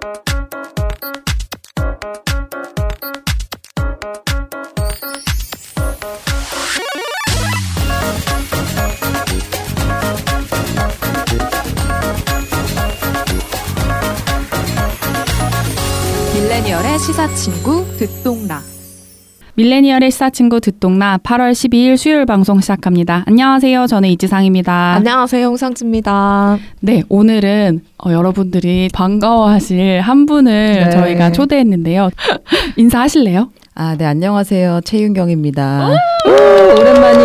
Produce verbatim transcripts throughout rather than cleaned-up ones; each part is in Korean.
밀레니얼의 시사친구 듣동라. 밀레니얼의 시사친구 듣동라 팔월 십이일 수요일 방송 시작합니다. 안녕하세요. 저는 이지상입니다. 안녕하세요. 홍상주입니다. 네, 오늘은 어, 여러분들이 반가워하실 한 분을 네. 저희가 초대했는데요. 인사하실래요? 아, 네, 안녕하세요. 최윤경입니다. 오,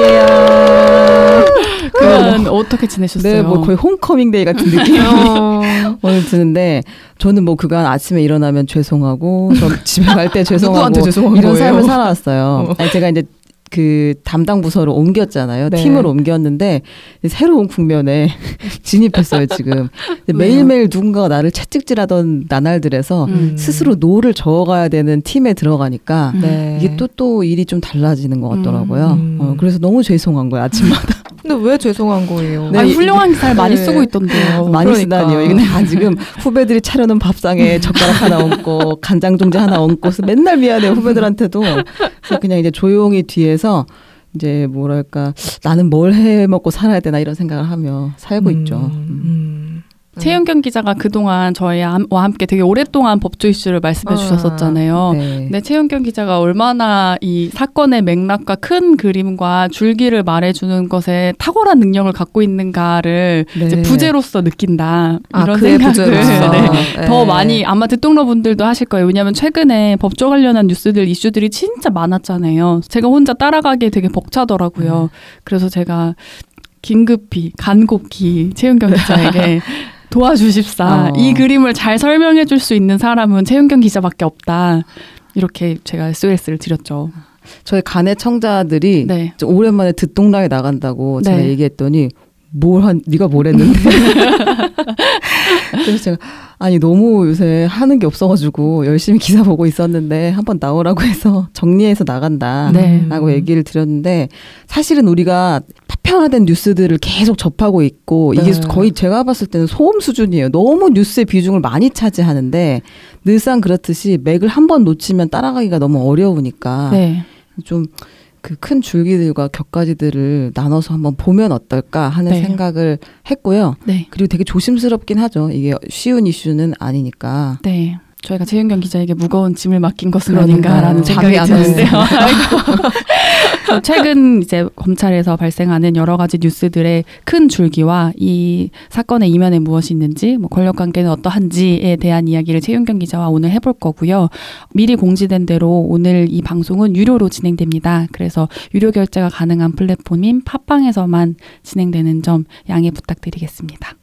오랜만이에요. 그건 어, 어떻게 지내셨어요? 네, 뭐 거의 홈커밍 데이 같은 느낌 오늘 드는데, 저는 뭐 그간 아침에 일어나면 죄송하고, 저 집에 갈 때 죄송하고, 죄송한 이런 거예요? 삶을 살아왔어요. 어. 아니, 제가 이제 그 담당 부서를 옮겼잖아요. 네. 팀을 옮겼는데 새로운 국면에 진입했어요, 지금. 매일매일 누군가가 나를 채찍질하던 나날들에서 음. 스스로 노를 저어가야 되는 팀에 들어가니까 네. 이게 또 또 일이 좀 달라지는 것 같더라고요. 음. 어, 그래서 너무 죄송한 거예요, 아침마다. 근데 왜 죄송한 거예요? 네, 아니, 이- 훌륭한 살 많이 네. 쓰고 있던데요. 많이 그러니까. 쓰다니요. 이게 다 지금 후배들이 차려놓은 밥상에 젓가락 하나 얹고 간장 종지 하나 얹고 그래서 맨날 미안해요, 후배들한테도. 그래서 그냥 이제 조용히 뒤에서 이제 뭐랄까, 나는 뭘 해 먹고 살아야 되나 이런 생각을 하며 살고 음, 있죠. 음. 음. 최윤경 기자가 그동안 저희와 함께 되게 오랫동안 법조 이슈를 말씀해 아, 주셨었잖아요. 네. 근데 최윤경 기자가 얼마나 이 사건의 맥락과 큰 그림과 줄기를 말해주는 것에 탁월한 능력을 갖고 있는가를 네. 이제 부제로서 느낀다. 아, 이런 그의 생각을 부제로서. 네, 네. 더 많이 아마 듣동러 분들도 하실 거예요. 왜냐하면 최근에 법조 관련한 뉴스들, 이슈들이 진짜 많았잖아요. 제가 혼자 따라가기에 되게 벅차더라고요. 음. 그래서 제가 긴급히 간곡히 최윤경 기자에게 도와주십사. 어. 이 그림을 잘 설명해 줄 수 있는 사람은 최윤경 기자밖에 없다. 이렇게 제가 에스오에스를 드렸죠. 저희 간의 청자들이 네. 좀 오랜만에 듣동락에 나간다고 제가 네. 얘기했더니 뭘 한, 네가 뭘 했는데. 그래서 제가 아니 너무 요새 하는 게 없어가지고 열심히 기사 보고 있었는데 한번 나오라고 해서 정리해서 나간다 네. 라고 얘기를 드렸는데, 사실은 우리가 파편화된 뉴스들을 계속 접하고 있고 이게 네. 거의 제가 봤을 때는 소음 수준이에요. 너무 뉴스의 비중을 많이 차지하는데 늘상 그렇듯이 맥을 한 번 놓치면 따라가기가 너무 어려우니까 네. 좀 그 큰 줄기들과 격가지들을 나눠서 한번 보면 어떨까 하는 네. 생각을 했고요. 네. 그리고 되게 조심스럽긴 하죠. 이게 쉬운 이슈는 아니니까. 네. 저희가 최윤경 기자에게 무거운 짐을 맡긴 것은 그러니까요. 아닌가라는 잠이 생각이 안 드는데요. 아이고. 최근 이제 검찰에서 발생하는 여러 가지 뉴스들의 큰 줄기와 이 사건의 이면에 무엇이 있는지, 뭐 권력 관계는 어떠한지에 대한 이야기를 최윤경 기자와 오늘 해볼 거고요. 미리 공지된 대로 오늘 이 방송은 유료로 진행됩니다. 그래서 유료 결제가 가능한 플랫폼인 팟빵에서만 진행되는 점 양해 부탁드리겠습니다.